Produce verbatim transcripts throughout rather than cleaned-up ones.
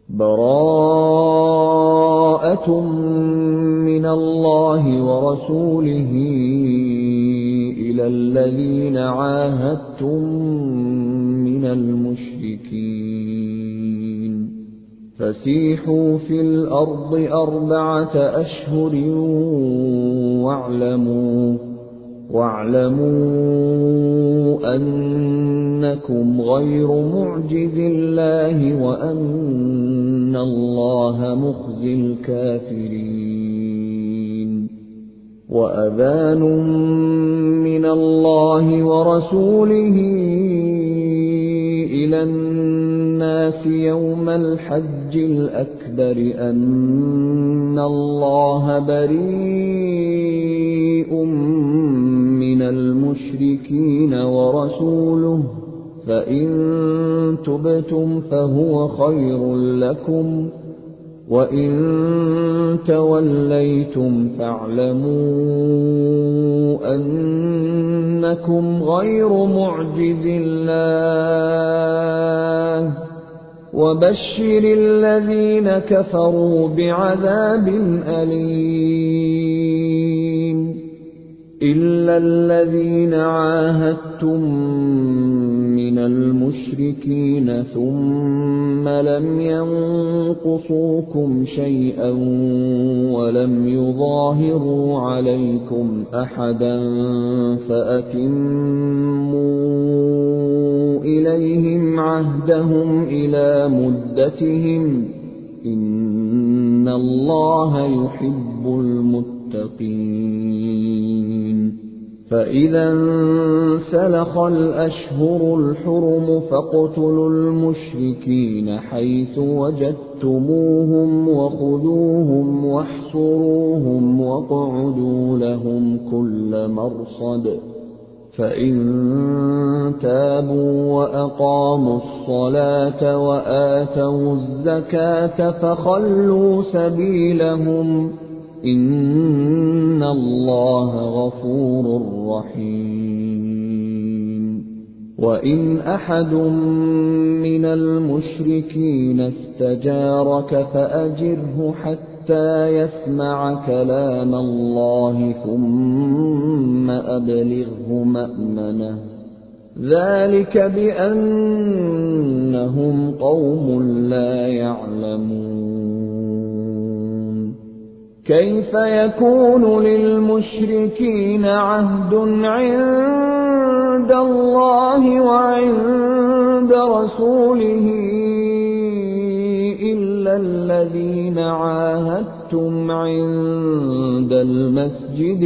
براءة من الله ورسوله إلى الذين عاهدتم من المشركين فسيحوا في الأرض أربعة أشهر واعلموا واعلموا أنكم غير معجز الله وأن الله مخزي الكافرين وأذان من الله ورسوله إلى الناس يوم الحج الأكبر أن الله بريء من المشركين ورسوله فإن تبتم فهو خير لكم وإن توليتم فاعلموا أنكم غير معجز الله وبشر الذين كفروا بعذاب أليم إلا الذين عاهدتم من المشركين ثم لم ينقصوكم شيئا ولم يظاهروا عليكم أحدا فأتموا إليهم عهدهم إلى مدتهم إن الله يحب المتقين فإذا انسلخ الأشهر الحرم فاقتلوا المشركين حيث وجدتموهم وخذوهم واحصروهم واقعدوا لهم كل مرصد فإن تابوا وأقاموا الصلاة وآتوا الزكاة فخلوا سبيلهم إن الله غفور رحيم وإن أحد من المشركين استجارك فأجره حتى يسمع كلام الله ثم أبلغه مأمنه ذلك بأنهم قوم لا يعلمون كيف يكون للمشركين عهد عند الله وعند رسوله إلا الذين عاهدتم عند المسجد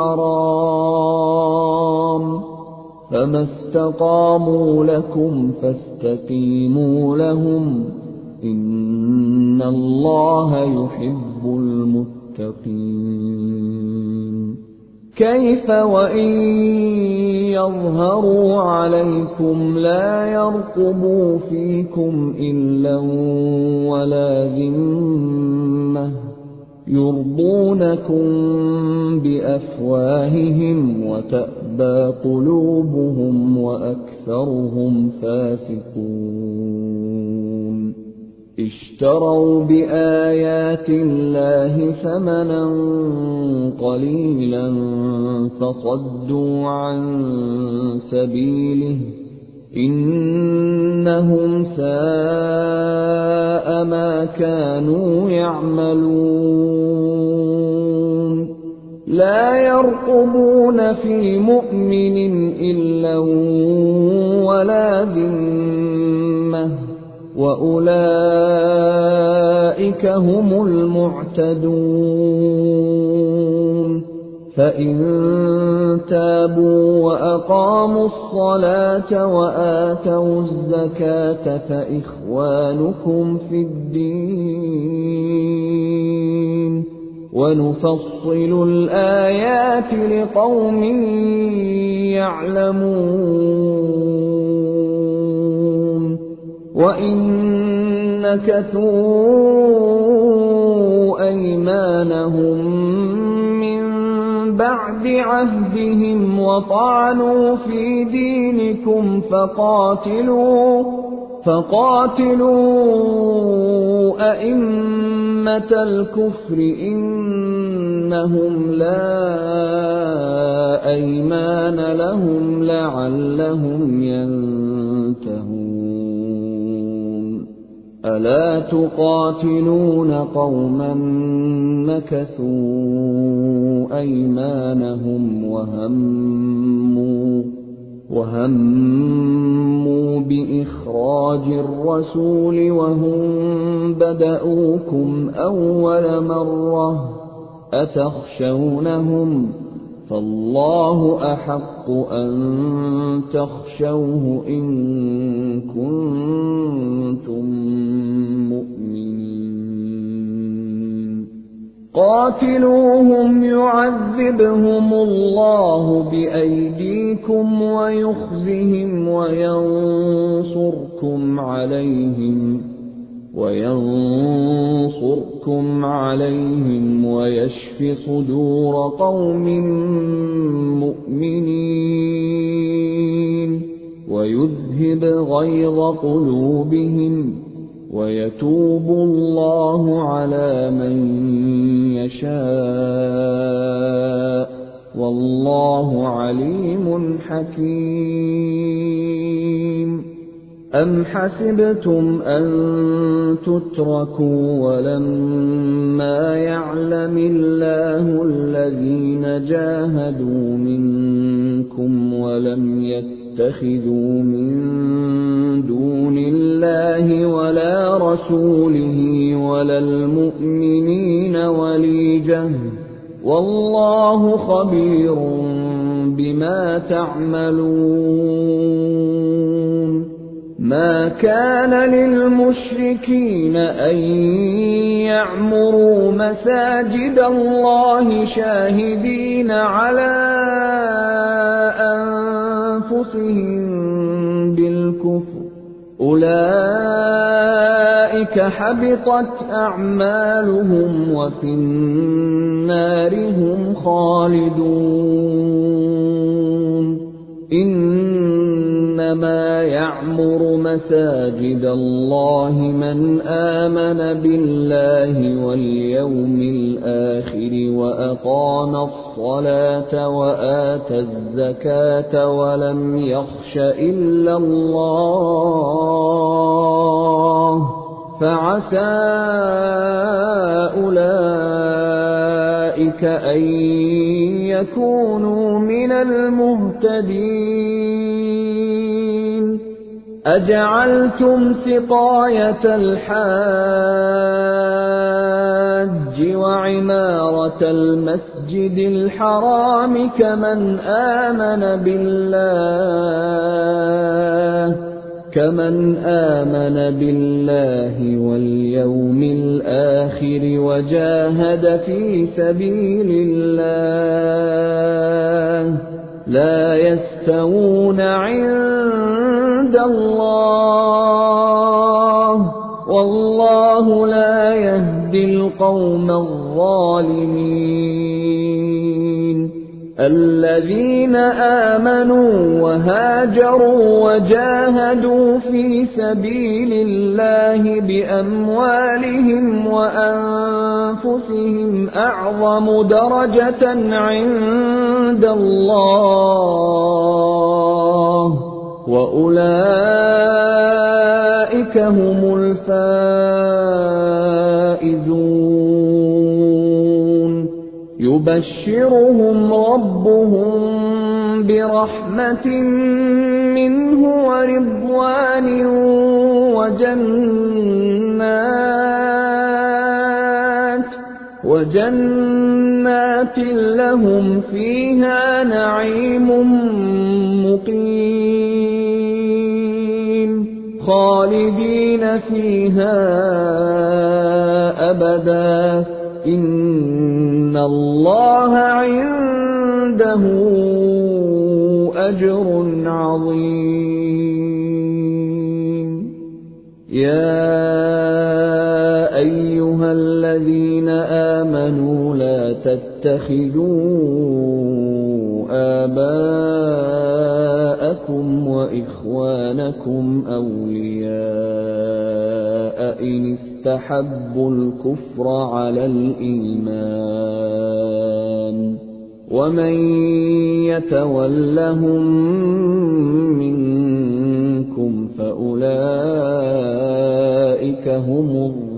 الحرام فما استقاموا لكم فاستقيموا لهم إن الله يحب المتقين كيف وإن يظهروا عليكم لا يرقبوا فيكم إلا ولا ذمة يرضونكم بأفواههم وتأبى قلوبهم وأكثرهم فاسقون اشتروا بآيات الله ثمنا قليلا فصدوا عن سبيله إنهم ساء ما كانوا يعملون لا يرقبون في مؤمن إلا ولا ذمة وأولئك هم المعتدون فإن تابوا وأقاموا الصلاة وآتوا الزكاة فإخوانكم في الدين ونفصل الآيات لقوم يعلمون وإن نكثوا أيمانهم من بعد عهدهم وطعنوا في دينكم فقاتلوا فقاتلوا أئمة الكفر إنهم لا أيمان لهم لعلهم ينتهون ألا تقاتلون قوما نكثوا أيمانهم وهموا وهموا بإخراج الرسول وهم بدؤوكم أول مرة أتخشونهم فالله أحق أن تخشوه إن كنتم مؤمنين قاتلوهم يعذبهم الله بأيديكم ويخزهم وينصركم عليهم وينصركم عليهم ويشف صدور قوم مؤمنين ويذهب غيظ قلوبهم ويتوب الله على من يشاء والله عليم حكيم أم حسبتم أن تتركوا ولما يعلم الله الذين جاهدوا منكم ولم يتخذوا من دون الله ولا رسوله ولا المؤمنين وليجة والله خبير بما تعملون ما كان للمشركين أن يعمروا مساجد الله شاهدين على أنفسهم بالكفر أولئك حبطت أعمالهم وفي النار هم خالدون إنما يعمر مساجد الله من آمن بالله واليوم الآخر وأقام الصلاة وآتى الزكاة ولم يخش إلا الله فعسى أولئك أن يكونوا من المهتدين أجعلتم سقاية الحاج وعمارة المسجد الحرام كمن آمن بالله كمن آمن بالله واليوم الآخر وجاهد في سبيل الله لا يستوون عند الله والله لا يهدي القوم الظالمين الذين آمنوا وهاجروا وجاهدوا في سبيل الله بأموالهم وأنفسهم أعظم درجة عند الله وأولئك هم الفائزون يبشرهم ربهم برحمة منه ورضوان وجنات وجنات لهم فيها نعيم مقيم خالدين فيها أبدا إن الله عنده أجر عظيم يا أيها الذين آمنوا لا تتخذوا آباءكم وإخوانكم أولياء إن اسْتَحَبُّوا الْكُفْرَ عَلَى الْإِيمَانِ وَمَن يَتَوَلَّهُم مِّنكُمْ فَأُولَٰئِكَ هُمُ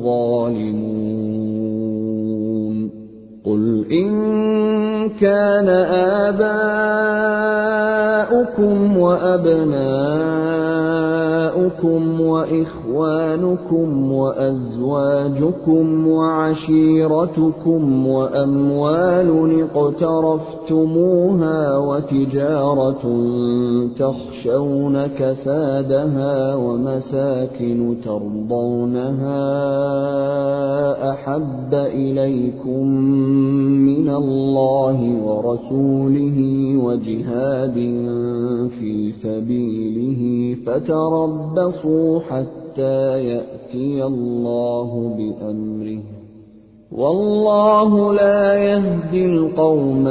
الظَّالِمُونَ قُلْ إِن كَانَ آبَاؤُكُمْ وَأَبْنَاؤُكُمْ وَإِخْوَانُكُمْ وَأَزْوَاجُكُمْ وَعَشِيرَتُكُمْ وَأَمْوَالٌ اقْتَرَفْتُمُوهَا وَتِجَارَةٌ تَخْشَوْنَ كَسَادَهَا وَمَسَاكِنُ تَرْضَوْنَهَا أَحَبَّ إِلَيْكُم مِّنَ اللَّهِ وَرَسُولِهِ وَجِهَادٍ فِي سَبِيلِهِ فَتَرَبَّصُوا حَتَّىٰ يَأْتِيَ اللَّهُ بِأَمْرِهِ وَاللَّهُ لَا يَهْدِي الْقَوْمَ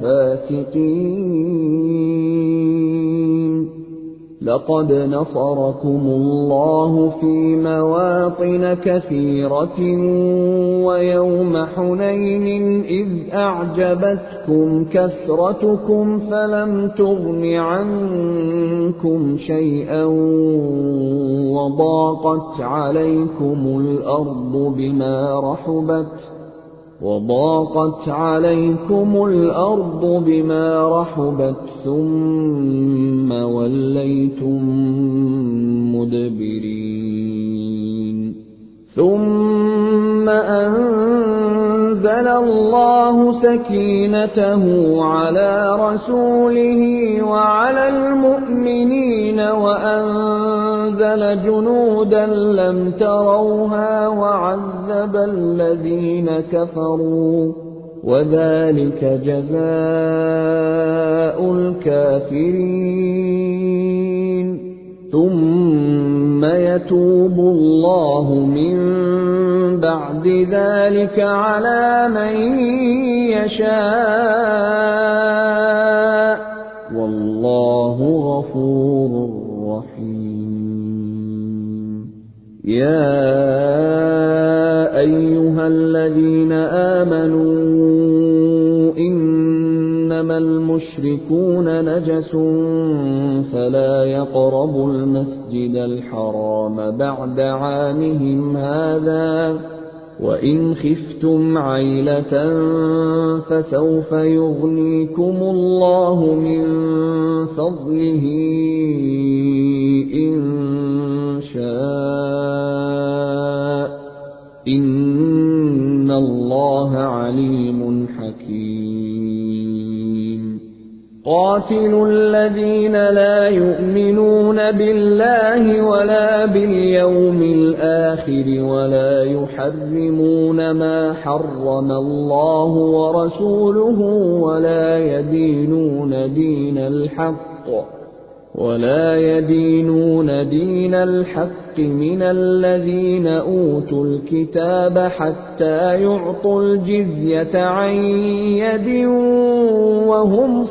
الْفَاسِقِينَ لَقَدْ نَصَرَكُمُ اللَّهُ فِي مَوَاطِنَ كَثِيرَةٍ وَيَوْمَ حُنَيْنٍ إِذْ أَعْجَبَتْكُمْ كَثْرَتُكُمْ فَلَمْ تُغْنِ عَنكُمْ شَيْئًا وَضَاقَتْ عَلَيْكُمُ الْأَرْضُ بِمَا رَحُبَتْ وَضَاقَتْ عَلَيْكُمُ الْأَرْضُ بِمَا رَحُبَتْ ثُمَّ وَلَّيْتُم مُّدْبِرِينَ ثُمَّ أَنزَلَ اللَّهُ سَكِينَتَهُ عَلَىٰ رَسُولِهِ وَعَلَى الْمُؤْمِنِينَ وَأَنزَلَ جُنُودًا لَّمْ تَرَوْهَا وَعَذَّبَ الَّذِينَ كَفَرُوا ۚ وَذَٰلِكَ جَزَاءُ الْكَافِرِينَ ثُمَّ يَتُوبُ اللَّهُ مِن بَعْدِ ذَٰلِكَ عَلَىٰ مَن يَشَاءُ ۗ وَاللَّهُ غَفُورٌ رَّحِيمٌ يَا أَيُّهَا الَّذِينَ آمَنُوا إِنَّمَا الْمُشْرِكُونَ نَجَسٌ فَلَا يَقْرَبُوا الْمَسْجِدَ الْحَرَامَ بَعْدَ عَامِهِمْ هَٰذَا ۚ وَإِنْ خِفْتُمْ عَيْلَةً فَسَوْفَ يُغْنِيكُمُ اللَّهُ مِن فَضْلِهِ إِن شَاءَ ۚ إِنَّ اللَّهَ عَلِيمٌ حَكِيمٌ قَاتِلُوا الَّذِينَ لَا يُؤْمِنُونَ بِاللَّهِ وَلَا بِالْيَوْمِ الْآخِرِ وَلَا يُحَرِّمُونَ مَا حَرَّمَ اللَّهُ وَرَسُولُهُ وَلَا يَدِينُونَ دِينَ الْحَقِّ وَلَا يَدِينُونَ دِينَ الْحَقِّ مِنَ الَّذِينَ أُوتُوا الْكِتَابَ حَتَّىٰ يُعْطُوا الْجِزْيَةَ عَن يَدٍ وَهُمْ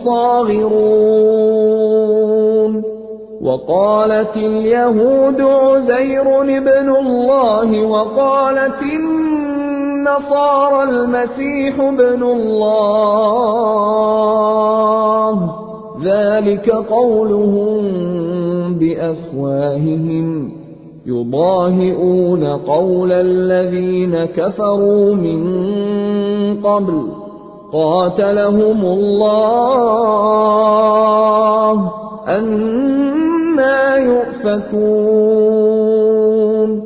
صَاغِرُونَ وَقَالَتِ الْيَهُودُ عُزَيْرٌ ابْنُ اللَّهِ وَقَالَتِ النَّصَارَى الْمَسِيحُ ابْنُ اللَّهِ ۖ ذَٰلِكَ قَوْلُهُم بِأَفْوَاهِهِمْ ۖ يُضَاهِئُونَ قَوْلَ الَّذِينَ كَفَرُوا مِن قَبْلُ ۚ قَاتَلَهُمُ اللَّهُ ۚ أَنَّىٰ يُؤْفَكُونَ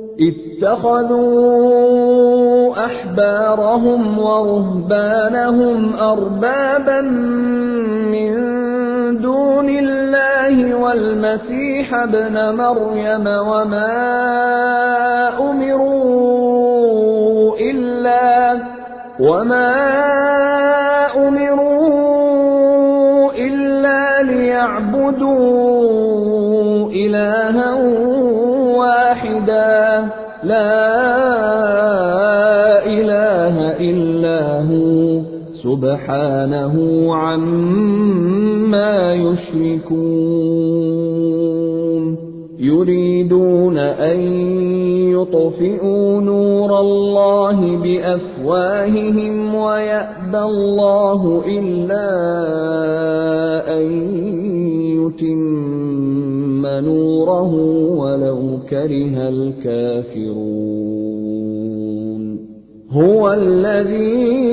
اتَّخَذُوا أَحْبَارَهُمْ وَرُهْبَانَهُمْ أَرْبَابًا مِّن دُونِ اللَّهِ وَالْمَسِيحَ ابْنَ مَرْيَمَ وَمَا أُمِرُوا إِلَّا وَمَا أُمِرُوا إِلَّا لِيَعْبُدُوا إِلَٰهًا وَاحِدًا لَّا إِلَٰهَ إِلَّا هُوَ سُبْحَانَهُ عَمَّا يُشْرِكُونَ يُرِيدُونَ أَن ليطفئوا نور الله بأفواههم ويأبى الله إلا أن يتم نوره ولو كره الكافرون هو الذي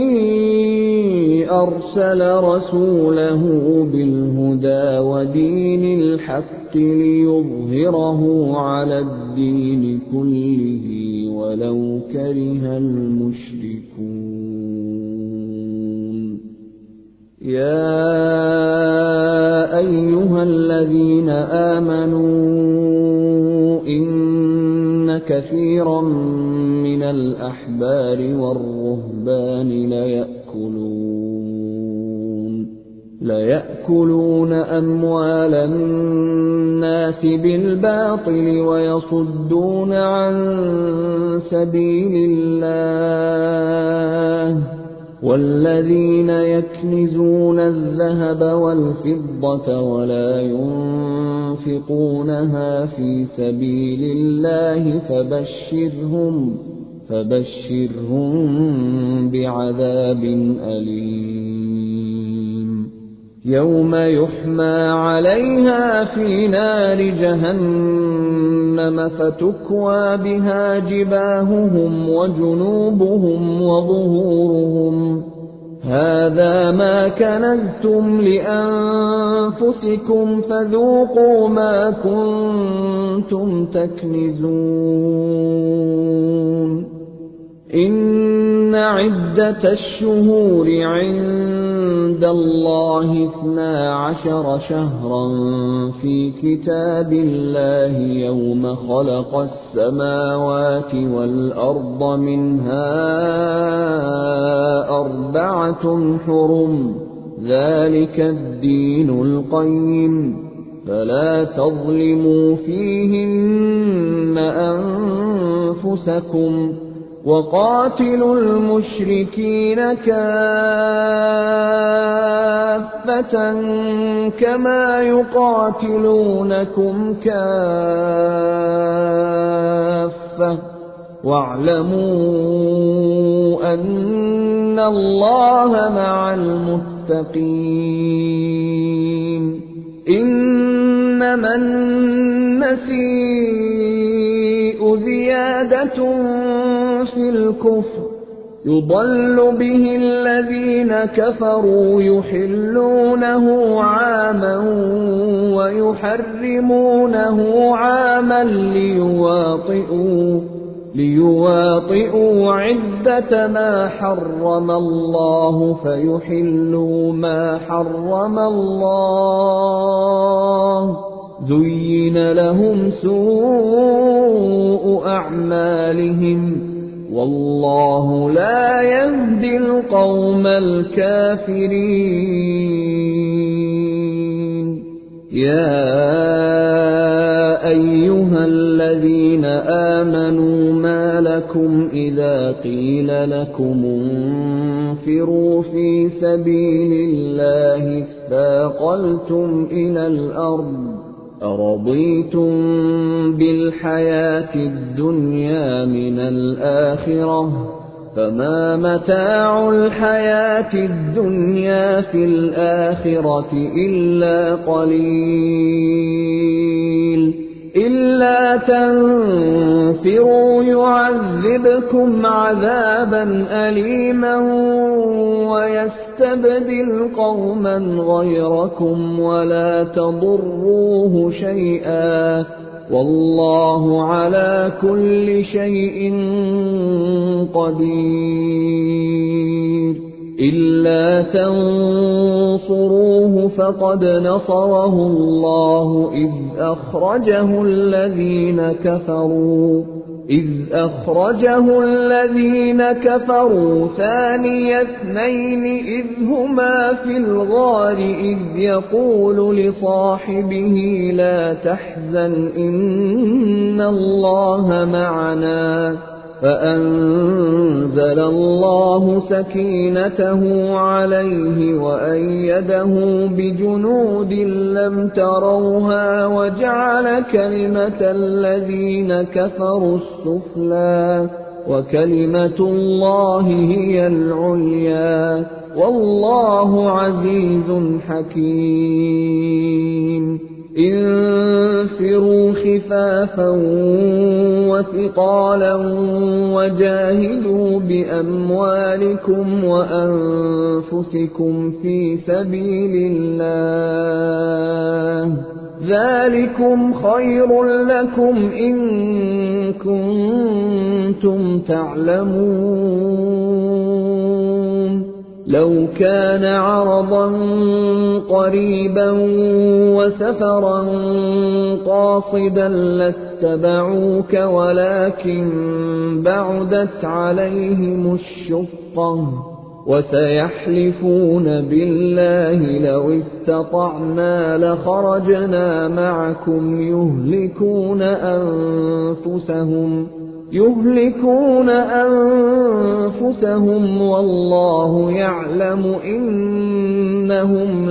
أرسل رسوله بالهدى ودين الحق ليظهره على الدين كله ولو كره المشركون يا أيها الذين آمنوا إن كثيرا من الأحبار والرهبان ليأكلون ليأكلون أموال الناس بالباطل ويصدون عن سبيل الله والذين يكنزون الذهب والفضة ولا ينفقونها في سبيل الله فبشرهم فبشرهم بعذاب أليم يوم يحمى عليها في نار جهنم فتكوى بها جباههم وجنوبهم وظهورهم هذا ما كنزتم لأنفسكم فذوقوا ما كنتم تكنزون إن عدة الشهور عند الله اثنا عشر شهرا في كتاب الله يوم خلق السماوات والأرض منها أربعة حرم ذلك الدين القيم فلا تظلموا فيهن أنفسكم وقاتلوا المشركين كافة كما يقاتلونكم كافة واعلموا أن الله مع المتقين إنما النسيء زيادة في الكفر يضل به الذين كفروا يحلونه عاما ويحرمونه عاما ليواطئوا ليواطئوا عدة ما حرم الله فيحلوا ما حرم الله زين لهم سوء أعمالهم والله لا يهدي القوم الكافرين يا أيها الذين آمنوا ما لكم إذا قيل لكم انفروا في سبيل الله اثاقلتم إلى الأرض أرضيتم بالحياة الدنيا من الآخرة فما متاع الحياة الدنيا في الآخرة إلا قليل إلا تنفروا يعذبكم عذابا أليما ويستبدل قوما غيركم ولا تضروه شيئا والله على كل شيء قدير إلا تنصروه فقد نصره الله إذ أخرجه الذين كفروا إذ أخرجه الذين كفروا ثاني اثنين إذ هما في الغار إذ يقول لصاحبه لا تحزن إن الله معنا فأنزل الله سكينته عليه وأيده بجنود لم تروها وجعل كلمة الذين كفروا السفلى وكلمة الله هي العليا والله عزيز حكيم. انفروا خفافا وثقالا وجاهدوا بأموالكم وأنفسكم في سبيل الله ذلكم خير لكم إن كنتم تعلمون. لو كان عرضا قريبا وسفرا قاصدا لاتبعوك ولكن بعدت عليهم الشقة وسيحلفون بالله لو استطعنا لخرجنا معكم يهلكون أنفسهم يهلكون أنفسهم والله يعلم إنهم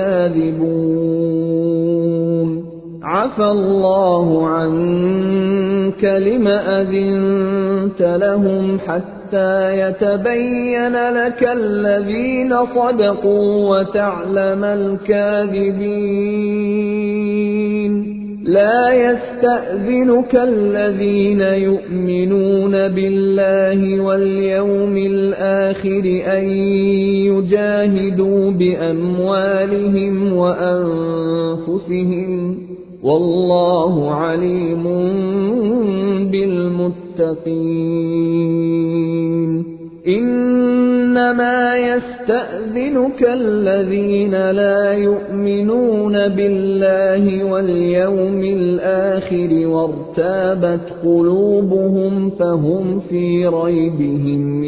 لكاذبون. عفى الله عنك لم أذنت لهم حتى يتبين لك الذين صدقوا وتعلم الكاذبين. لا يستأذنك الذين يؤمنون بالله واليوم الآخر أن يجاهدوا بأموالهم وأنفسهم والله عليم بالمتقين. إنما يستأذنك الذين لا يؤمنون بالله واليوم الآخر وارتابت قلوبهم فهم في ريبهم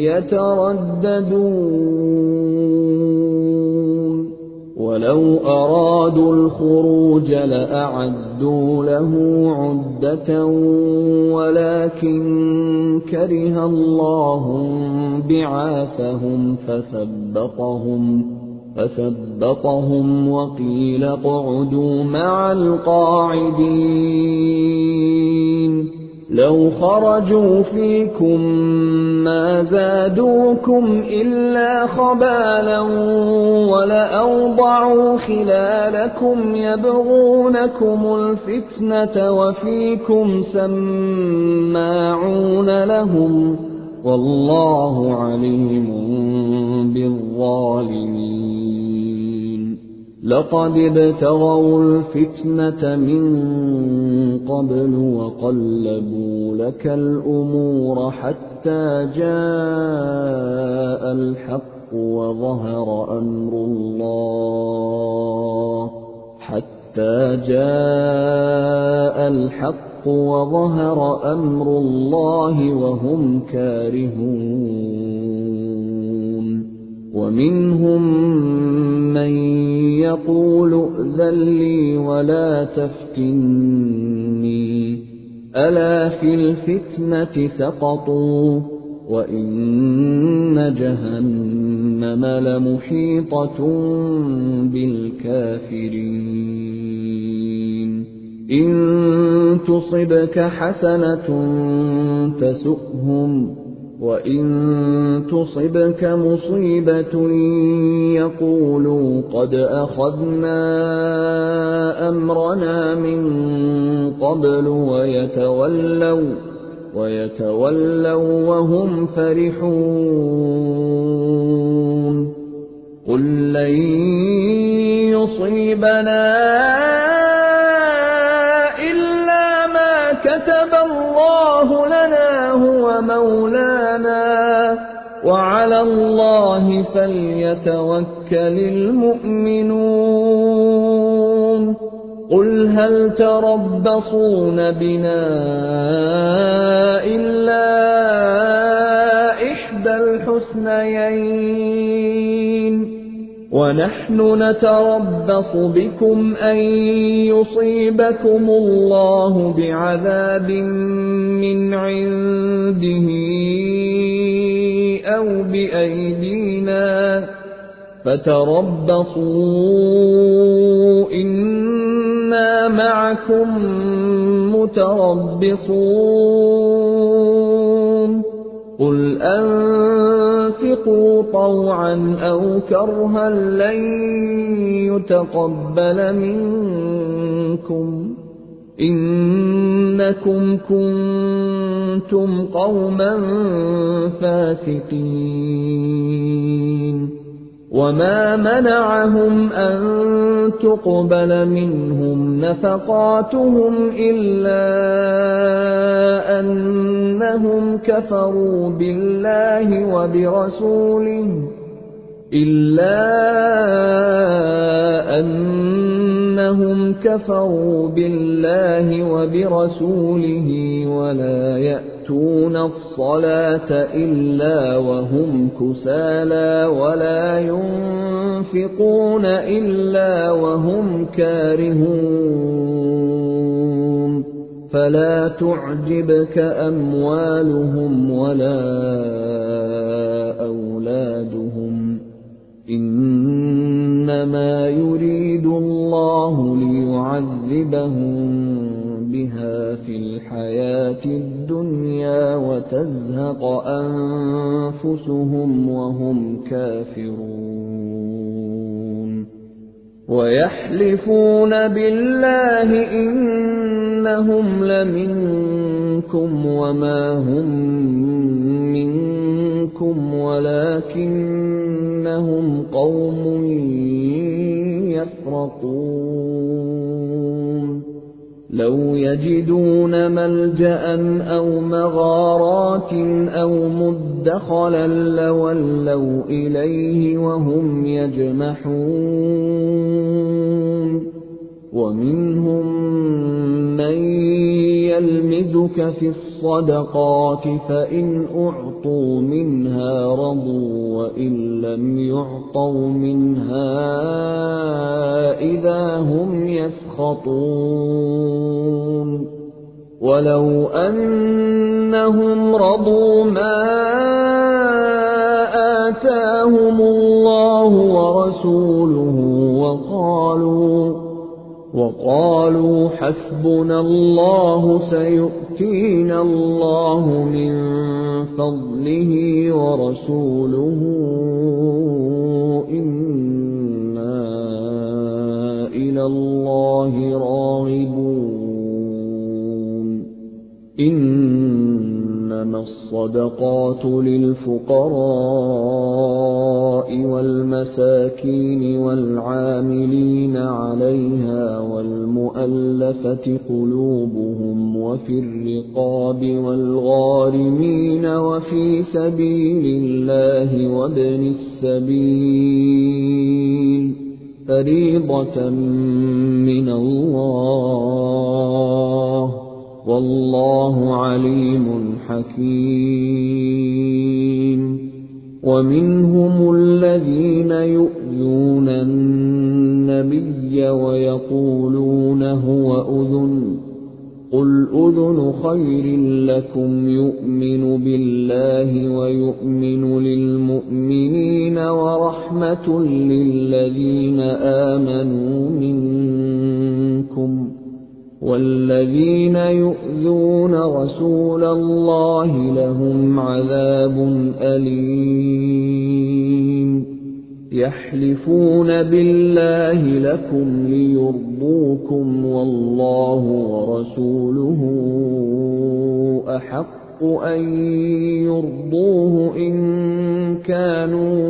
يترددون. ولو أرادوا الخروج لأعدوا له عدة ولكن كره الله بعاثهم فثبطهم فثبطهم وقيل اقعدوا مع القاعدين. لو خرجوا فيكم ما زادوكم إلا خبالا ولأوضعوا خلالكم يبغونكم الفتنة وفيكم سماعون لهم والله عليم بالظالمين. لقد ابتغوا الفتنة من قبل وقلبوا لك الأمور حتى جاء الحق وظهر أمر الله حتى جاء الحق وظهر أمر الله وهم كارهون. ومنهم من يقول ائذن لي ولا تفتني ألا في الفتنة سقطوا وإن جهنم لمحيطة بالكافرين. إن تصبك حسنة تسؤهم وإن تصبك مصيبة يقولوا قد أخذنا أمرنا من قبل ويتولوا ويتولوا وهم فرحون. قل لن يصيبنا إلا ما كتب الله لنا هو مولانا وعلى الله فليتوكل المؤمنون. قل هل تربصون بنا إلا إحدى الحسنيين وَنَحْنُ نَتَرَبَّصُ بِكُمْ أَن يُصِيبَكُمُ اللَّهُ بِعَذَابٍ مِّنْ عِندِهِ أَوْ بِأَيْدِينَا فَتَرَبَّصُوا إِنَّا مَعَكُمْ مُتَرَبِّصُونَ قُلْ أَنفِقُوا طَوْعًا أَوْ كَرْهًا لَّن يُتَقَبَّلَ مِنكُمْ إِنَّكُمْ كُنتُمْ قَوْمًا فَاسِقِينَ وَمَا مَنَعَهُمْ أَن تُقْبَلَ مِنْهُمْ نَفَقَاتُهُمْ إِلَّا أَنَّهُمْ كَفَرُوا بِاللَّهِ وَبِرَسُولِهِ إِلَّا أَنَّهُمْ كَفَرُوا بِاللَّهِ وَبِرَسُولِهِ وَلَا يَأْتُونَ الصَّلَاةَ إِلَّا وَهُمْ كُسَالَىٰ وَلَا يُنفِقُونَ إِلَّا وَهُمْ كَارِهُونَ فَلَا تُعْجِبْكَ أَمْوَالُهُمْ وَلَا أَوْلَادُهُمْ إِنَّمَا يُرِيدُ اللَّهُ لِيُعَذِّبَهُم بِهَا فِي الْحَيَاةِ الدُّنْيَا وَتَزْهَقَ أَنفُسُهُمْ وَهُمْ كَافِرُونَ وَيَحْلِفُونَ بِاللَّهِ إِنَّهُمْ لَمِنكُمْ وَمَا هُم مِّنكُمْ وَلَٰكِنَّهُمْ قَوْمٌ يَفْرَقُونَ لَوْ يَجِدُونَ مَلْجَأً أَوْ مَغَارَاتٍ أَوْ مُدَّخَلًا لَّوَلَّوْا إِلَيْهِ وَهُمْ يَجْمَحُونَ وَمِنْهُم مَّن يَلْمِزُكَ فِي الصَّدَقَاتِ فَإِنْ أُعْطُوا مِنْهَا رَضُوا وَإِن لَّمْ يُعْطَوْا مِنْهَا إِذَا هُمْ يَسْخَطُونَ وَلَوْ أَنَّهُمْ رَضُوا مَا آتَاهُمُ اللَّهُ وَرَسُولُهُ وَقَالُوا وَقَالُوا حَسْبُنَا اللَّهُ سَيُؤْتِينَا اللَّهُ مِن فَضْلِهِ وَرَسُولُهُ إِنَّا إِلَى اللَّهِ رَاغِبُونَ إِنَّمَا الصَّدَقَاتُ لِلْفُقَرَاءِ وَالْمَسَاكِينِ وَالْعَامِلِينَ عَلَيْهَا وَالْمُؤَلَّفَةِ قُلُوبُهُمْ وَفِي الرِّقَابِ وَالْغَارِمِينَ وَفِي سَبِيلِ اللَّهِ وَابْنِ السَّبِيلِ فَرِيضَةً مِّنَ اللَّهِ وَاللَّهُ عَلِيمٌ حَكِيمٌ وَمِنْهُمُ الَّذِينَ يُؤْذُونَ النَّبِيَّ وَيَقُولُونَ هُوَ أُذُنٌ قُلْ أُذُنُ خَيْرٍ لَّكُمْ يُؤْمِنُ بِاللَّهِ وَيُؤْمِنُ لِلْمُؤْمِنِينَ وَرَحْمَةٌ لِّلَّذِينَ آمَنُوا مِنكُمْ وَالَّذِينَ يُؤْذُونَ رَسُولَ اللَّهِ لَهُمْ عَذَابٌ أَلِيمٌ يَحْلِفُونَ بِاللَّهِ لَكُمْ لِيُرْضُوكُمْ وَاللَّهُ وَرَسُولُهُ أَحَقُّ أَن يُرْضُوهُ إِن كَانُوا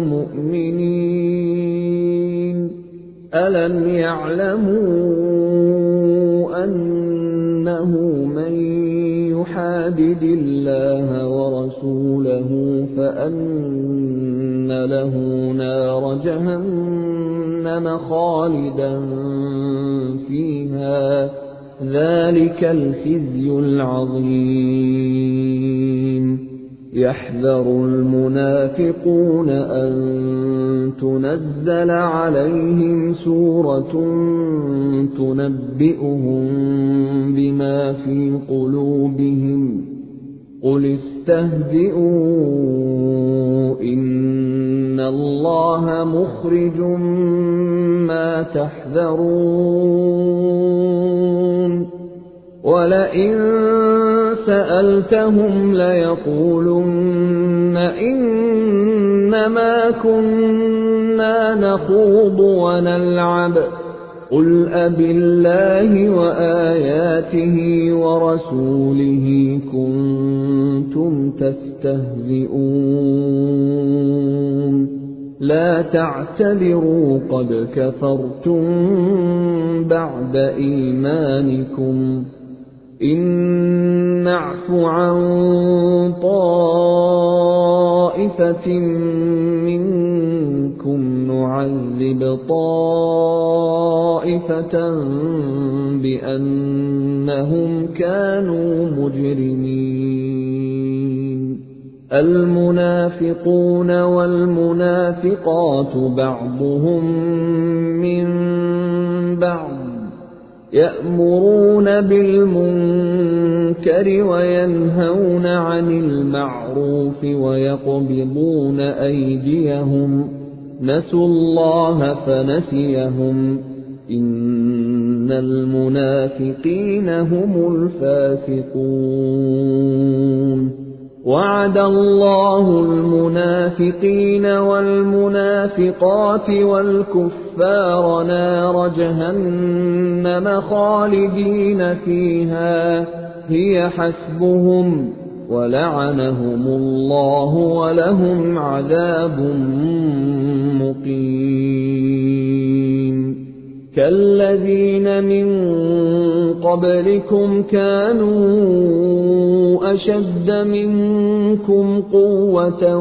مُؤْمِنِينَ أَلَمْ يَعْلَمُوا أَنَّهُ مَن يُحَادِدِ اللَّهَ وَرَسُولَهُ فَأَنَّ لَهُ نَارَ جَهَنَّمَ خَالِدًا فِيهَا ذَلِكَ الْخِزْيُ الْعَظِيمُ يحذر المنافقون أن تنزل عليهم سورة تنبئهم بما في قلوبهم قل استهزئوا إن الله مخرج ما تحذرون ولئن سألتهم ليقولن إنما كنا نخوض ونلعب قل أبالله وآياته ورسوله كنتم تستهزئون لا تعتذروا قد كفرتم بعد إيمانكم إن نعف عن طائفة منكم نعذب طائفة بأنهم كانوا مجرمين المنافقون والمنافقات بعضهم من بعض يأمرون بالمنكر وينهون عن المعروف ويقبضون أيديهم نسوا الله فنسيهم إن المنافقين هم الفاسقون وعد الله المنافقين والمنافقات والكفار نار جهنم خالدين فيها هي حسبهم ولعنهم الله ولهم عذاب مقيم كالذين من قبلكم كانوا أشد منكم قوة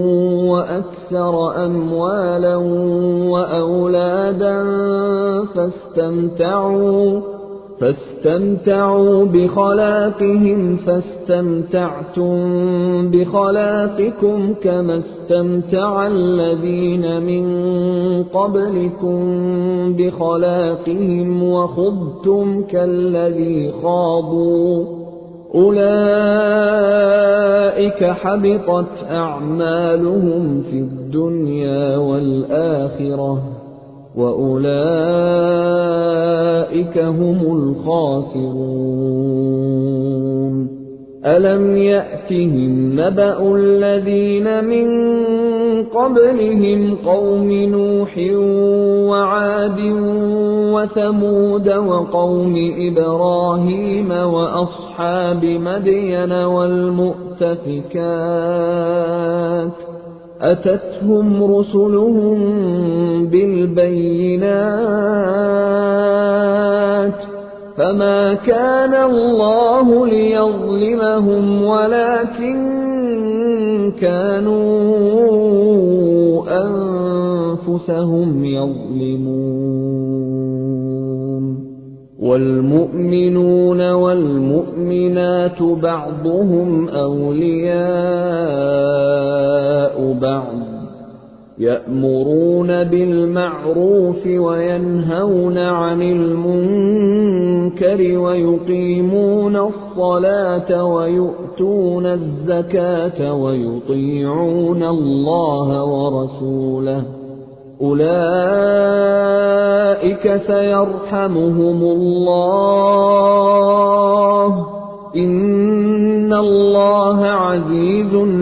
وأكثر أموالا وأولادا فاستمتعوا فاستمتعوا بخلاقهم فاستمتعتم بخلاقكم كما استمتع الذين من قبلكم بخلاقهم وخضتم كالذي خاضوا أولئك حبطت أعمالهم في الدنيا والآخرة وأولئك هم الخاسرون ألم يأتهم نبأ الذين من قبلهم قوم نوح وعاد وثمود وقوم إبراهيم وأصحاب مدين والمؤتفكات أتتهم رسلهم بالبينات فما كان الله ليظلمهم ولكن كانوا أنفسهم يظلمون والمؤمنون والمؤمنات بعضهم أولياء بعض يأمرون بالمعروف وينهون عن المنكر ويقيمون الصلاة ويؤتون الزكاة ويطيعون الله ورسوله أولئك سيرحمهم الله إن الله عزيز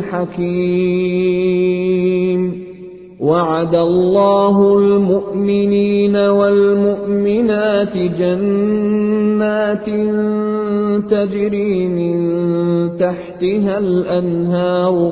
حكيم وعد الله المؤمنين والمؤمنات جنات تجري من تحتها الأنهار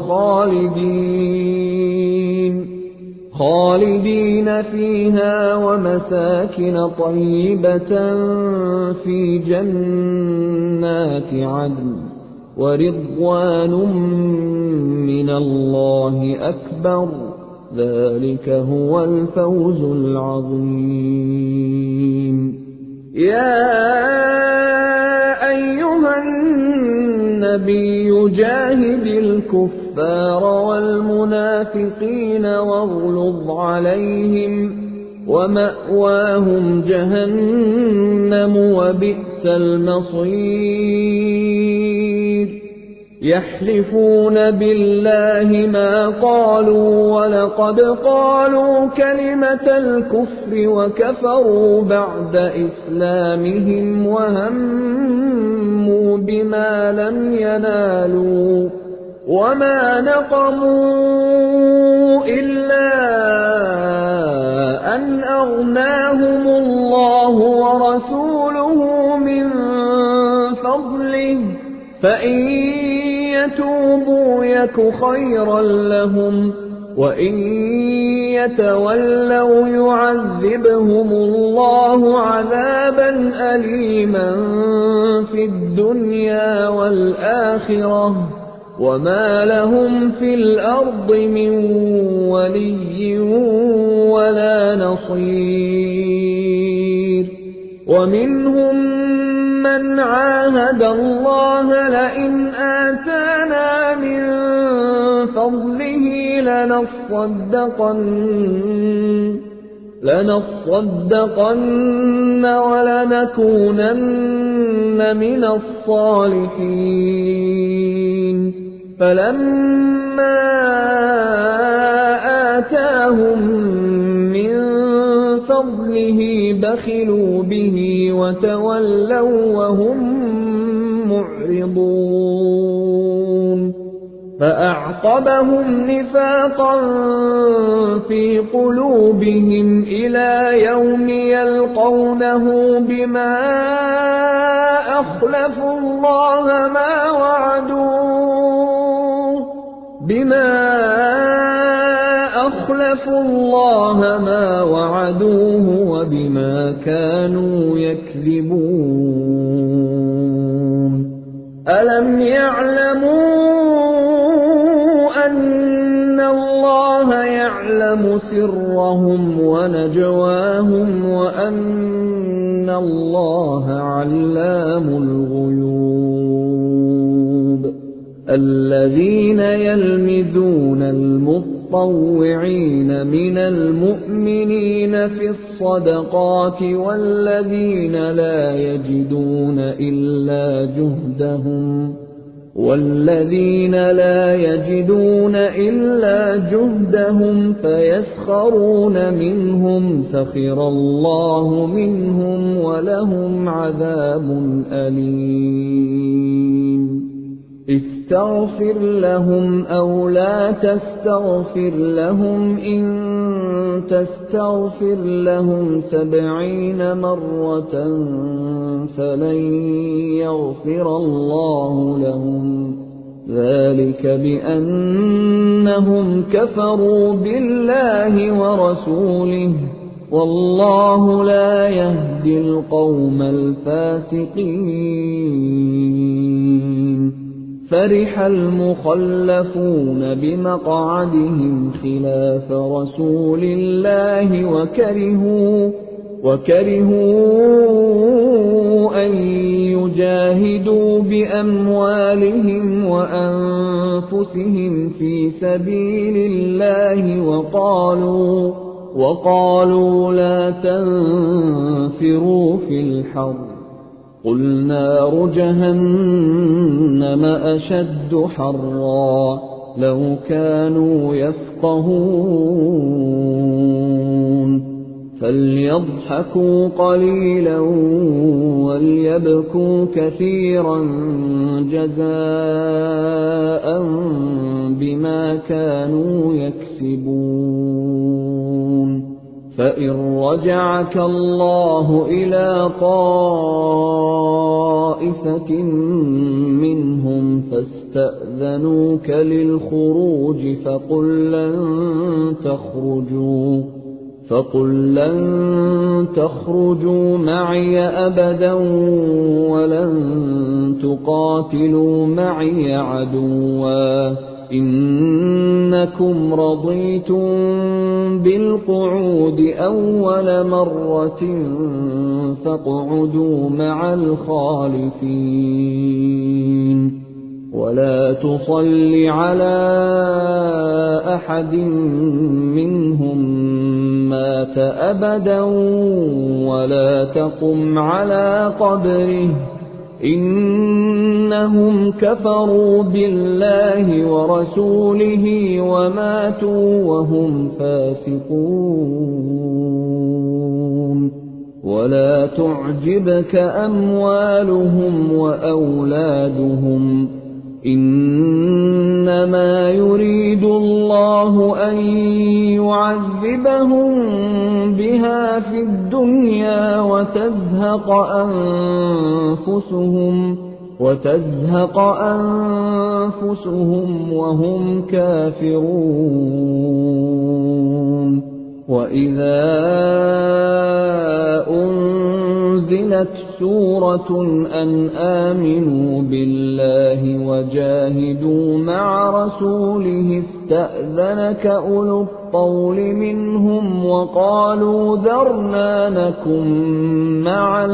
خالدين خالدين فيها ومساكن طيبة في جنات عدن ورضوان من الله أكبر ذلك هو الفوز العظيم يا أيها النبي جاهد الكفار الكفار والمنافقين واغلظ عليهم ومأواهم جهنم وبئس المصير يحلفون بالله ما قالوا ولقد قالوا كلمة الكفر وكفروا بعد إسلامهم وهموا بما لم ينالوا وما نقموا إلا أن أغناهم الله ورسوله من فضله فإن يتوبوا يك خيرا لهم وإن يتولوا يعذبهم الله عذابا أليما في الدنيا والآخرة وما لهم في الأرض من ولي ولا نصير ومنهم من عاهد الله لئن آتانا من فضله لنصدقن لنصدقن ولنكونن من الصالحين فلما آتاهم من فضله بخلوا به وتولوا وهم معرضون فأعقبهم نفاقا في قلوبهم إلى يوم يلقونه بما أخلفوا الله ما وعدوه بما أخلفوا الله ما وعدوه وبما كانوا يكذبون ألم يعلموا أن الله يعلم سرهم ونجواهم وأن الله علام الغيوب الذين يلمزون المطوعين من المؤمنين في الصدقات والذين لا يجدون إلا جهدهم والذين لا يجدون إلا جهدهم فيسخرون منهم سخر الله منهم ولهم عذاب أليم استغفر لهم أو لا تستغفر لهم إن تستغفر لهم سبعين مرة فلن يغفر الله لهم ذلك بأنهم كفروا بالله ورسوله والله لا يهدي القوم الفاسقين فرح المخلفون بمقعدهم خلاف رسول الله وكرهوا وكرهوا أن يجاهدوا بأموالهم وأنفسهم في سبيل الله وقالوا وقالوا لا تنفروا في الحر قل نار جهنم أشد حرا لو كانوا يفقهون فليضحكوا قليلا وليبكوا كثيرا جزاء بما كانوا يكسبون فإن رجعك الله إلى طائفة منهم فاستأذنوك للخروج فقل لن تخرجوا فقل لن تخرجوا معي أبدا ولن تقاتلوا معي عدوا إنكم رضيتم بالقعود أول مرة فاقعدوا مع الخالفين ولا تصل على أحد منهم مات أبدا ولا تقم على قبره إنهم كفروا بالله ورسوله وماتوا وهم فاسقون ولا تعجبك أموالهم وأولادهم إنما يريد الله أن يعذبهم بها في الدنيا وتزهق أنفسهم وتزهق أنفسهم وهم كافرون وإذا أنزلت سورة أن آمنوا بالله وجاهدوا مع رسوله استأذنك أولو الطول منهم وقالوا ذرنا نكن مع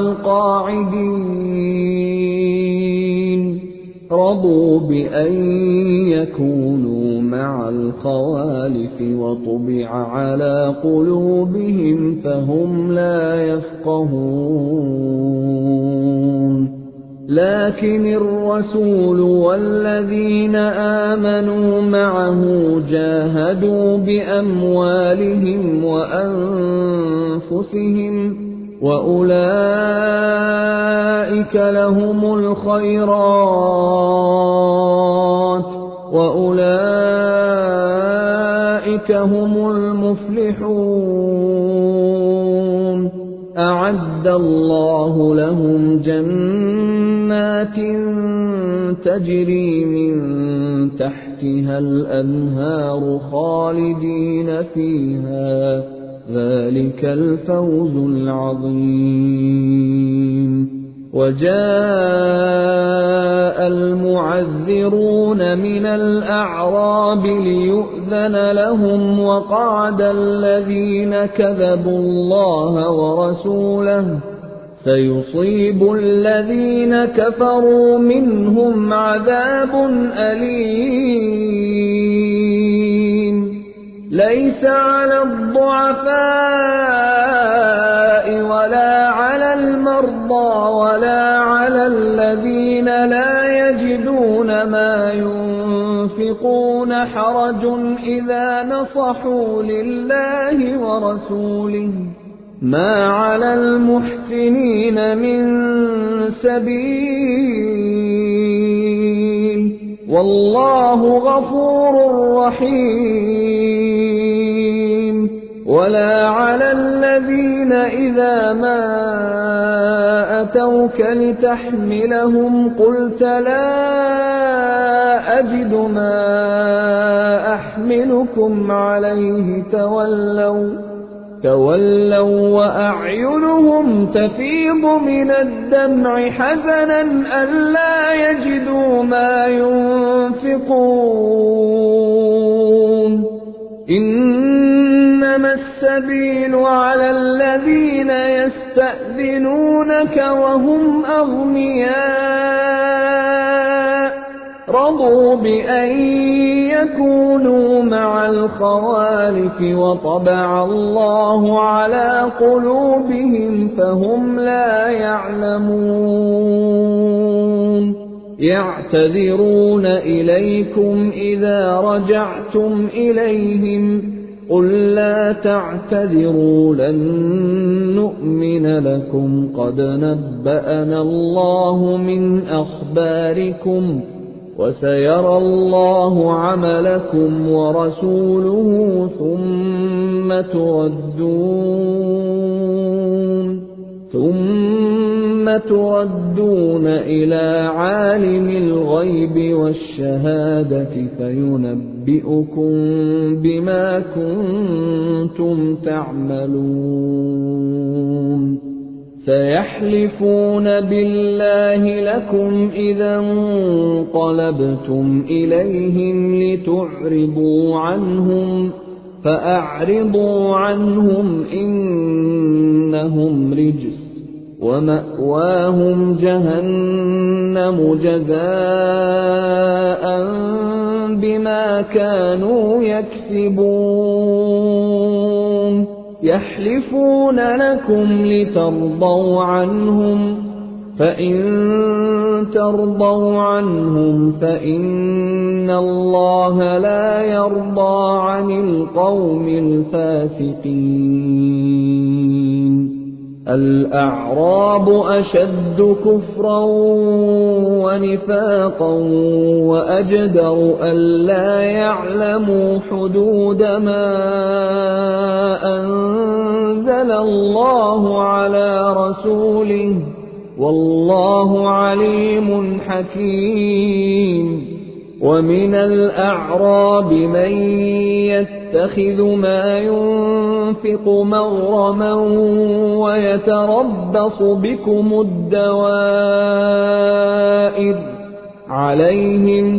القاعدين رضوا بأن يكونوا مع الخوالف وطبع على قلوبهم فهم لا يفقهون لكن الرسول والذين آمنوا معه جاهدوا بأموالهم وأنفسهم وأولئك لهم الخيرات وأولئك هم المفلحون أعد الله لهم جنات تجري من تحتها الأنهار خالدين فيها ذلك الفوز العظيم وجاء المعذرون من الأعراب ليؤذن لهم وقعد الذين كذبوا الله ورسوله سيصيب الذين كفروا منهم عذاب أليم ليس على الضعفاء ولا على المرضى ولا على الذين لا يجدون ما ينفقون حرج إذا نصحوا لله ورسوله ما على المحسنين من سبيل والله غفور رحيم ولا على الذين إذا ما أتوك لتحملهم قلت لا أجد ما أحملكم عليه تولوا تولوا وأعينهم تفيض من الدمع حزنا ألا يجدوا ما ينفقون إنما السبيل على الذين يستأذنونك وهم أغنياء رضوا بأن يكونوا مع الخوالف وطبع الله على قلوبهم فهم لا يعلمون يعتذرون إليكم إذا رجعتم إليهم قل لا تعتذروا لن نؤمن لكم قد نبأنا الله من أخباركم وسيرى الله عملكم ورسوله ثم تردون ثم تردون إلى عالم الغيب والشهادة فينبئكم بما كنتم تعملون سيحلفون بالله لكم إذا انقلبتم إليهم لتعرضوا عنهم فأعرضوا عنهم إنهم رجس وَمَأْوَاهُمْ جَهَنَّمُ جَزَاءً بِمَا كَانُوا يَكْسِبُونَ يَحْلِفُونَ لَكُمْ لِتَرْضَوْا عَنْهُمْ فَإِن تَرْضَوْا عَنْهُمْ فَإِنَّ اللَّهَ لَا يَرْضَىٰ عَنِ الْقَوْمِ الْفَاسِقِينَ الْأَعْرَابُ أَشَدُّ كُفْرًا وَنِفَاقًا وَأَجْدَرُ أَلَّا يَعْلَمُوا حُدُودَ مَا أَنزَلَ اللَّهُ عَلَىٰ رَسُولِهِ ۗ وَاللَّهُ عَلِيمٌ حَكِيمٌ وَمِنَ الْأَعْرَابِ مَن يَتَّخِذُ مَا يُنفِقُ مَغْرَمًا وَيَتَرَبَّصُ بِكُمُ الدَّوَائِرَ ۚ عَلَيْهِمْ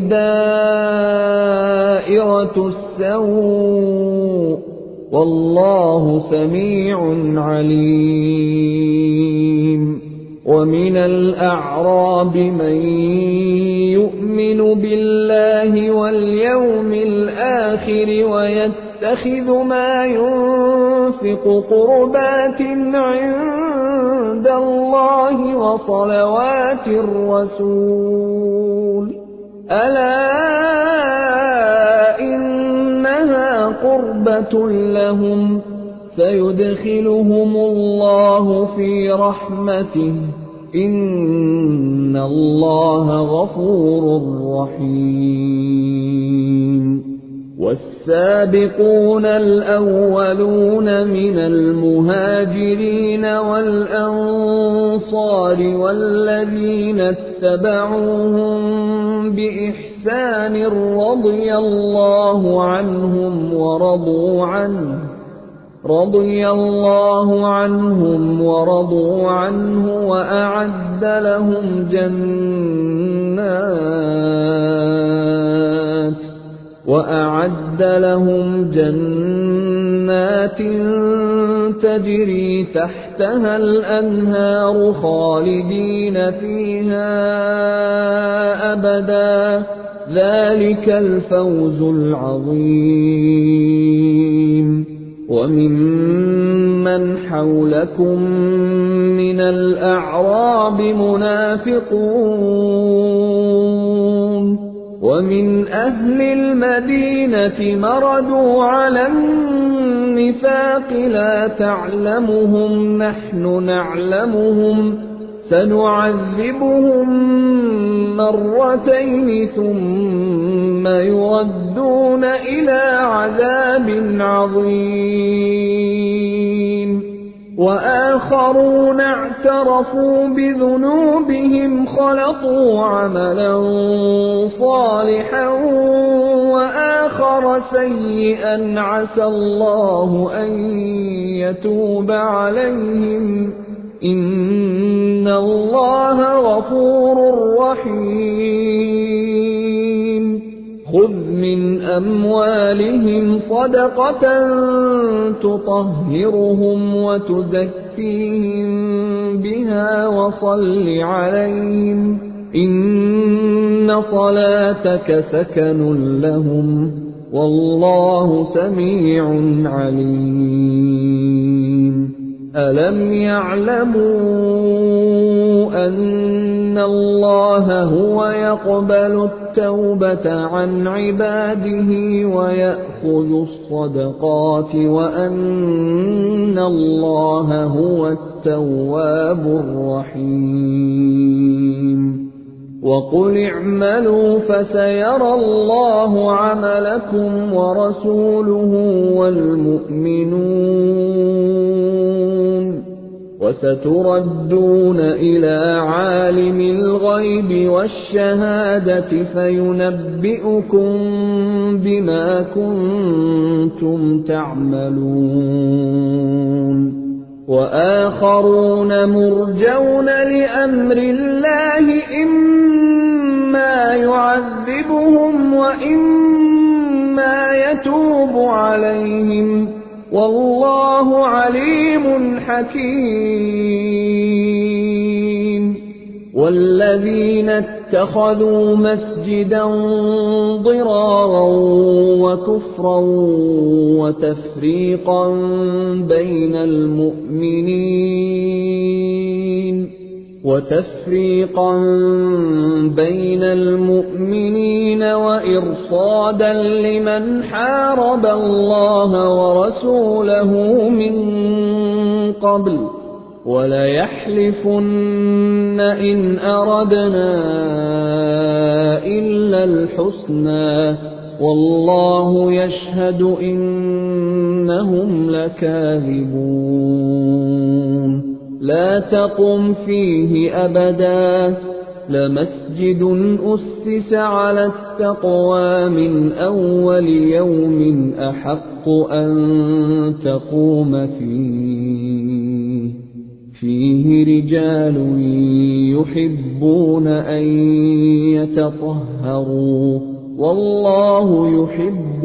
دَائِرَةُ السَّوْءِ ۗ وَاللَّهُ سَمِيعٌ عَلِيمٌ وَمِنَ الْأَعْرَابِ مَن يُؤْمِنُ بِاللَّهِ وَالْيَوْمِ الْآخِرِ وَيَتَّخِذُ مَا يُنفِقُ قُرُبَاتٍ عِندَ اللَّهِ وَصَلَوَاتِ الرَّسُولِ ۚ أَلَا إِنَّهَا قُرْبَةٌ لَّهُمْ ۚ سَيُدْخِلُهُمُ اللَّهُ فِي رَحْمَتِهِ ۗ إِنَّ اللَّهَ غَفُورٌ رَّحِيمٌ وَالسَّابِقُونَ الْأَوَّلُونَ مِنَ الْمُهَاجِرِينَ وَالْأَنصَارِ وَالَّذِينَ اتَّبَعُوهُم بِإِحْسَانٍ رَّضِيَ اللَّهُ عَنْهُمْ وَرَضُوا عَنْهُ رضي الله عنهم ورضوا عنه وأعد لهم جنات وأعد لهم جنات تجري تحتها الأنهار خالدين فيها أبدا ذلك الفوز العظيم وَمِمَّنْ حَوْلَكُم مِّنَ الْأَعْرَابِ مُنَافِقُونَ وَمِنْ أَهْلِ الْمَدِينَةِ مَرَدُوا عَلَى النِّفَاقِ لَا تَعْلَمُهُمْ نَحْنُ نَعْلَمُهُمْ سَنُعَذِّبُهُم مَّرَّتَيْنِ ثُمَّ يُرَدُّونَ إِلَىٰ عَذَابٍ عَظِيمٍ وَآخَرُونَ اعْتَرَفُوا بِذُنُوبِهِمْ خَلَطُوا عَمَلًا صَالِحًا وَآخَرَ سَيِّئًا عَسَى اللَّهُ أَن يَتُوبَ عَلَيْهِمْ ۗ إِنَّ اللَّهَ غَفُورٌ رَّحِيمٌ خُذْ مِنْ أَمْوَالِهِمْ صَدَقَةً تُطَهِّرُهُمْ وَتُزَكِّيهِم بِهَا وَصَلِّ عَلَيْهِمْ ۖ إِنَّ صَلَاتَكَ سَكَنٌ لَّهُمْ ۗ وَاللَّهُ سَمِيعٌ عَلِيمٌ أَلَمْ يَعْلَمُوا أَنَّ اللَّهَ هُوَ يَقْبَلُ التَّوْبَةَ عَنْ عِبَادِهِ وَيَأْخُذُ الصَّدَقَاتِ وَأَنَّ اللَّهَ هُوَ التَّوَّابُ الرَّحِيمُ وَقُلِ اعْمَلُوا فَسَيَرَى اللَّهُ عَمَلَكُمْ وَرَسُولُهُ وَالْمُؤْمِنُونَ وَسَتُرَدُّونَ إِلَىٰ عَالِمِ الْغَيْبِ وَالشَّهَادَةِ فَيُنَبِّئُكُم بِمَا كُنتُمْ تَعْمَلُونَ وَآخَرُونَ مُرْجَوْنَ لِأَمْرِ اللَّهِ إِمَّا يُعَذِّبُهُمْ وَإِمَّا يَتُوبُ عَلَيْهِمْ ۗ والله عليم حكيم. والذين اتخذوا مسجدا ضرارا وكفرا وتفريقا بين المؤمنين وتفريقا بين المؤمنين وإرصادا لمن حارب الله ورسوله من قبل وليحلفن إن أردنا إلا الحسنى والله يشهد إنهم لكاذبون. لا تقم فيه أبدا لمسجد أسس على التقوى من أول يوم أحق أن تقوم فيه فيه رجال يحبون أن يتطهروا والله يحب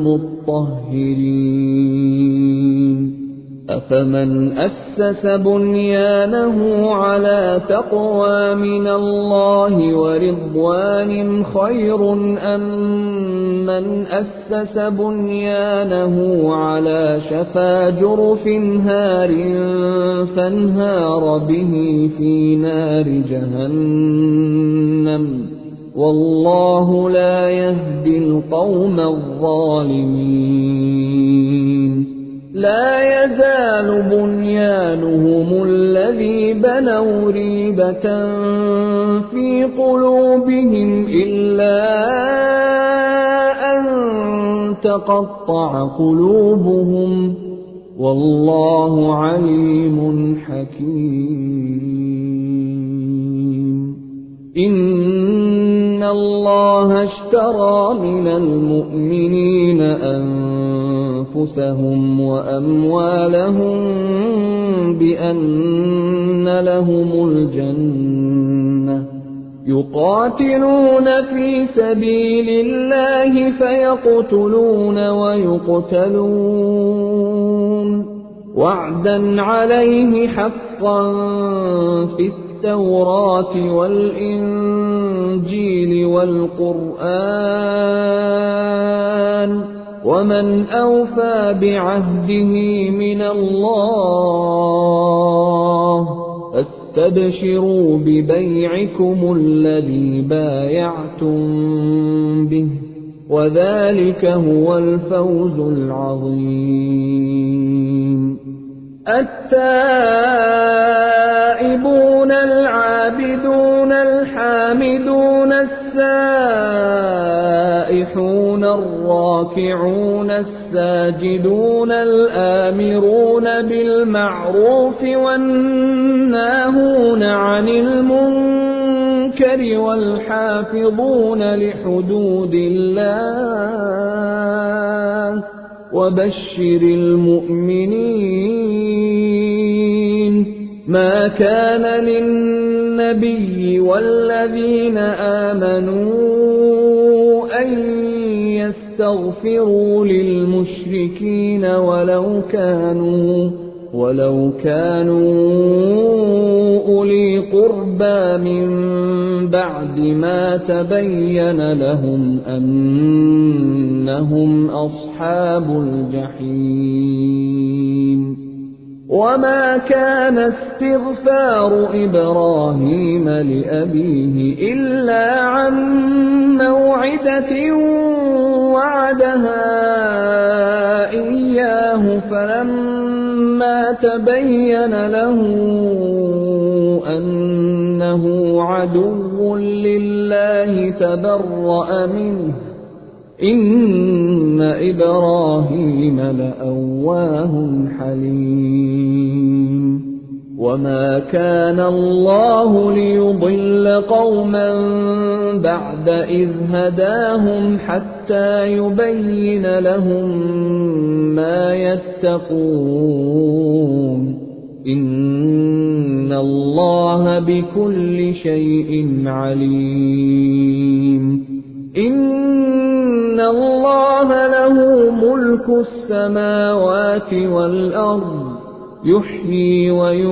المطهرين. أفمن أسس بنيانه على تقوى من الله ورضوان خير أم من أسس بنيانه على شفا جرف هار فانهار به في نار جهنم والله لا يهدي القوم الظالمين. لا يزال بنيانهم الذي بنوا ريبة في قلوبهم إلا أن تقطع قلوبهم والله عليم حكيم. إن الله اشترى من المؤمنين أنفسهم وأموالهم بأن لهم الجنة يقاتلون في سبيل الله فيقتلون ويقتلون وعدا عليه حقا في التوراة والإنجيل والقرآن ومن أوفى بعهده من الله فاستبشروا ببيعكم الذي بايعتم به وذلك هو الفوز العظيم. التائبون العابدون الحامدون السائحون الراكعون الساجدون الآمرون بالمعروف والناهون عن المنكر والحافظون لحدود الله وبشر المؤمنين. ما كان للنبي والذين آمنوا أن يستغفروا للمشركين ولو كانوا ولو كانوا أولي قربى من بعد ما تبين لهم أنهم أصحاب الجحيم. وما كان استغفار إبراهيم لأبيه إلا عن موعدة وعدها إياه فلما تبين له أنه عدو لله تبرأ منه إن إبراهيم لأواه حليم. وما كان الله ليضل قوما بعد إذ هداهم حتى يبين لهم ما يتقون إن الله بكل شيء عليم. إن الله له ملك ملك السماوات والأرض يحيي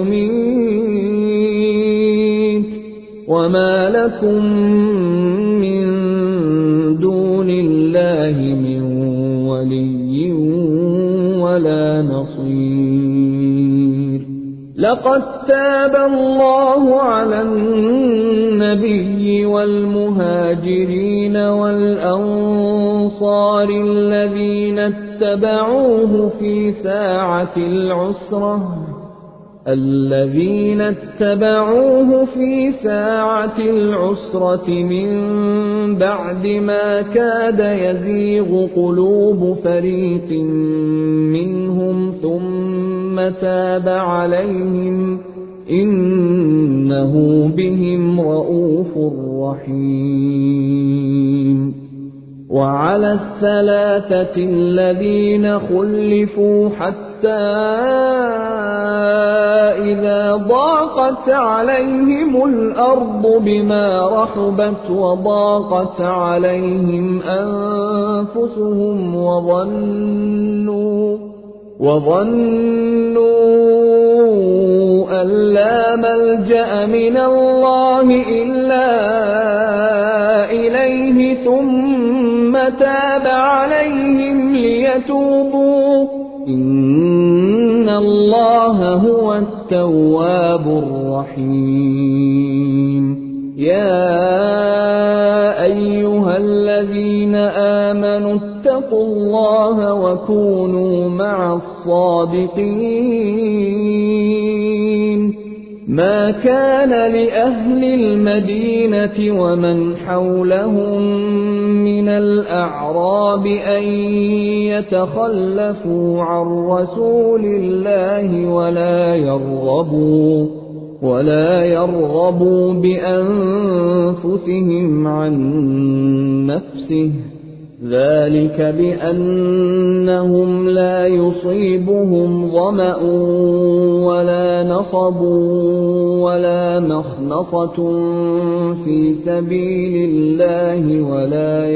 ويميت وما لكم من دون الله من ولي ولا نصير. لقد تاب الله على النبي والمهاجرين والأنصار الذين اتبعوه في ساعة العسرة الذين اتبعوه في ساعة العسرة من بعد ما كاد يزيغ قلوب فريق منهم ثم تاب عليهم إنه بهم رءوف رحيم. وعلى الثلاثة الذين خلفوا حتى إذا ضاقت عليهم الأرض بما رحبت وضاقت عليهم أنفسهم وظنوا وظنوا أن لا ملجأ من الله إلا إليه ثم تاب عليهم ليتوبوا إن الله هو التواب الرحيم. يا أيها الذين آمنوا اتقوا الله وكونوا مع الصادقين. ما كان لأهل المدينة ومن حولهم من الأعراب أن يتخلفوا عن رسول الله ولا يرغبوا ولا يرغبوا بأنفسهم عن نفسه ذلك بأنهم لا يصيبهم ظمأ ولا نصب ولا مخنصة في سبيل الله ولا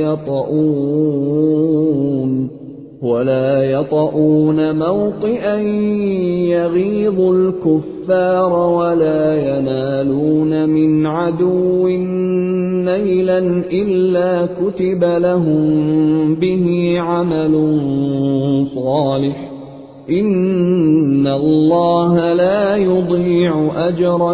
يطؤون ولا يطؤون موطئا يغيظ الكفار ولا ينالون من عدو نيلا إلا كتب لهم به عمل صالح إن الله لا يضيع أجر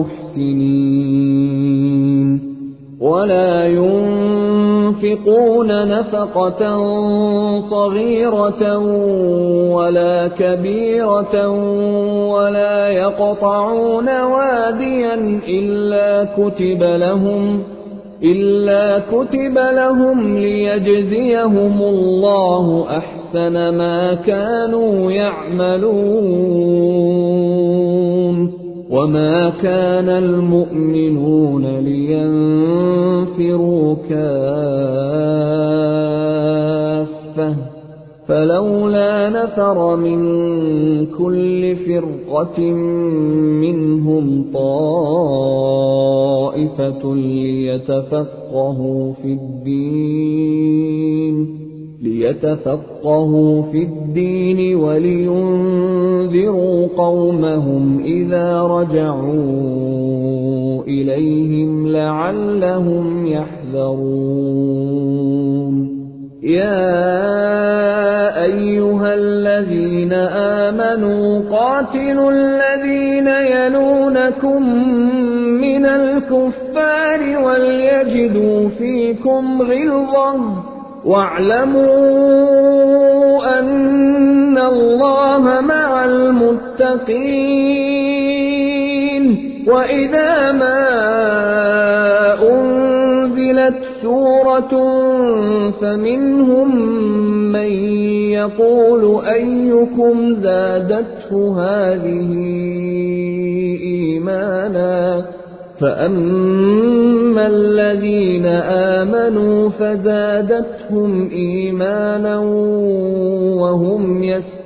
المحسنين. ولا ينفقون نفقة صغيرة ولا كبيرة ولا يقطعون واديا إلا كتب لهم إلا كتب لهم ليجزيهم الله أحسن ما كانوا يعملون. وما كان المؤمنون لينفروا كافة فلولا نفر من كل فرقة منهم طائفة ليتفقهوا في الدين ليتفقهوا في الدين ولينذروا قومهم إذا رجعوا إليهم لعلهم يحذرون. يا أيها الذين آمنوا قاتلوا الذين يلونكم من الكفار وليجدوا فيكم غلظة واعلموا أن الله مع المتقين. وإذا ما أنزلت سورة فمنهم من يقول أيكم زادته هذه إيمانا فأما الذين آمنوا فزادتهم إيمانا وهم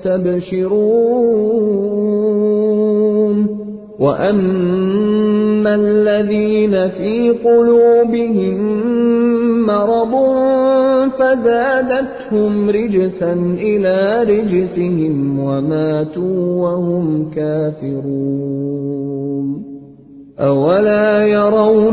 يستبشرون. وأما الذين في قلوبهم مرض فزادتهم فزادتهم رجسا إلى رجسهم وماتوا وهم كافرون أولا يرون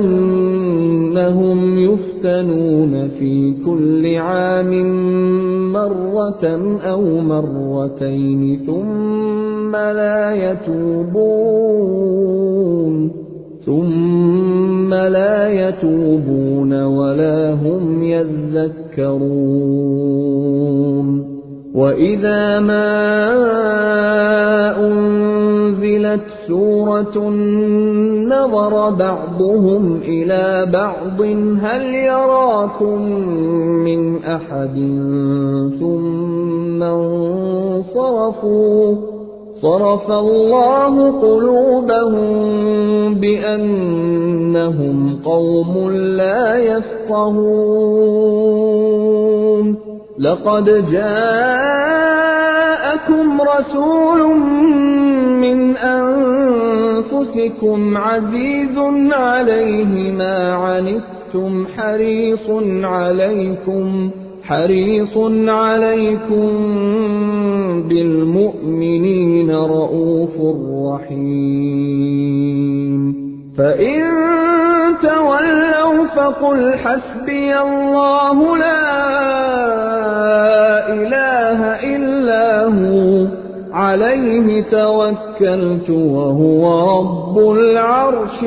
أنهم يفتنون في كل عام مرة أو مرتين ثم لا يتوبون ثم لا يتوبون ولا هم يذكرون وإذا ما أنزلت سورة نظر بعضهم إلى بعض هل يراكم من أحد ثم انصرفوا صرف الله قلوبهم بأنهم قوم لا يفقهون لقد جاءكم رسول من أنفسكم عزيز عليه ما عنتم حريص عليكم حريص عليكم بالمؤمنين رءوف رحيم فإن تولوا فقل حسبي الله لا إله إلا هو عليه توكلت وهو رب العرش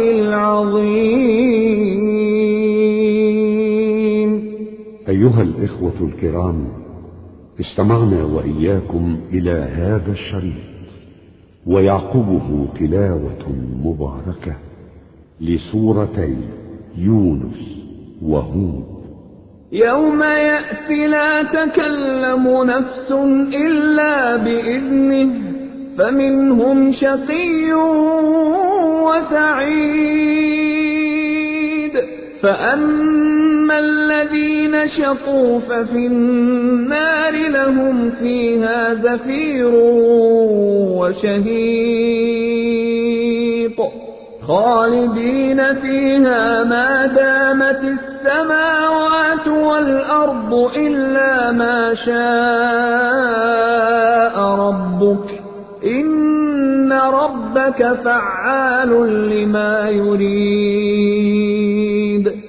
العظيم. أيها الإخوة الكرام، استمعنا وإياكم إلى هذا الشريط ويعقبه تلاوة مباركة لسورتي يونس وهود. يوم يأتي لا تكلم نفس إلا بإذنه فمنهم شقي وسعيد فأما الذين شقوا ففي النار لهم فيها زفير وشهيق خالدين فيها ما دامت السماوات والأرض إلا ما شاء ربك إن ربك فعال لما يريد